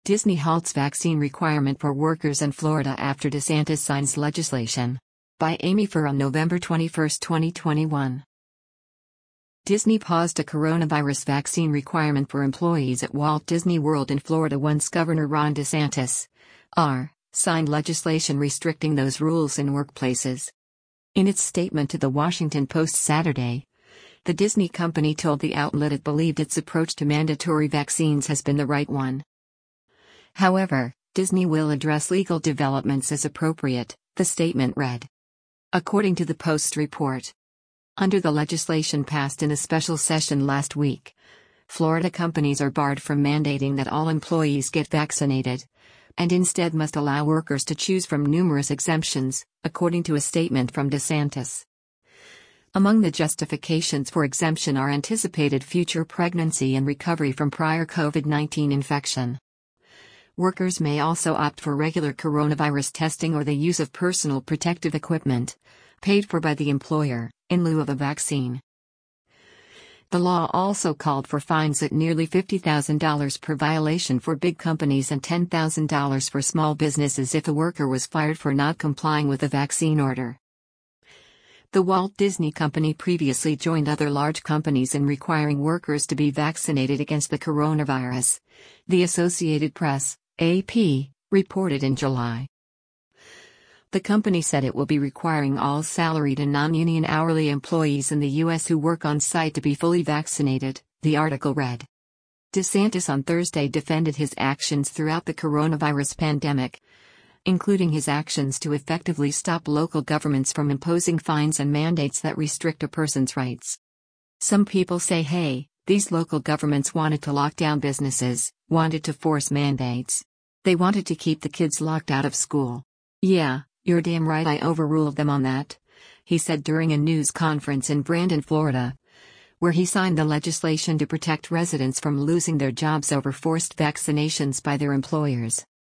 Disney halts vaccine requirement for workers in Florida after DeSantis signs legislation. By Amy Furr on November 21, 2021. Disney paused a coronavirus vaccine requirement for employees at Walt Disney World in Florida once Governor Ron DeSantis signed legislation restricting those rules in workplaces. In its statement to the Washington Post Saturday, the Disney company told the outlet it believed its approach to mandatory vaccines has been the right one. However, Disney will address legal developments as appropriate, the statement read. According to the Post report, under the legislation passed in a special session last week, Florida companies are barred from mandating that all employees get vaccinated, and instead must allow workers to choose from numerous exemptions, according to a statement from DeSantis. Among the justifications for exemption are anticipated future pregnancy and recovery from prior COVID-19 infection. Workers may also opt for regular coronavirus testing or the use of personal protective equipment, paid for by the employer, in lieu of a vaccine. The law also called for fines at nearly $50,000 per violation for big companies and $10,000 for small businesses if a worker was fired for not complying with a vaccine order. The Walt Disney Company previously joined other large companies in requiring workers to be vaccinated against the coronavirus, the Associated Press, AP, reported in July. The company said it will be requiring all salaried and non-union hourly employees in the U.S. who work on site to be fully vaccinated, the article read. DeSantis on Thursday defended his actions throughout the coronavirus pandemic, including his actions to effectively stop local governments from imposing fines and mandates that restrict a person's rights. Some people say, hey, these local governments wanted to lock down businesses, wanted to force mandates. They wanted to keep the kids locked out of school. Yeah, you're damn right I overruled them on that, he said during a news conference in Brandon, Florida, where he signed the legislation to protect residents from losing their jobs over forced vaccinations by their employers.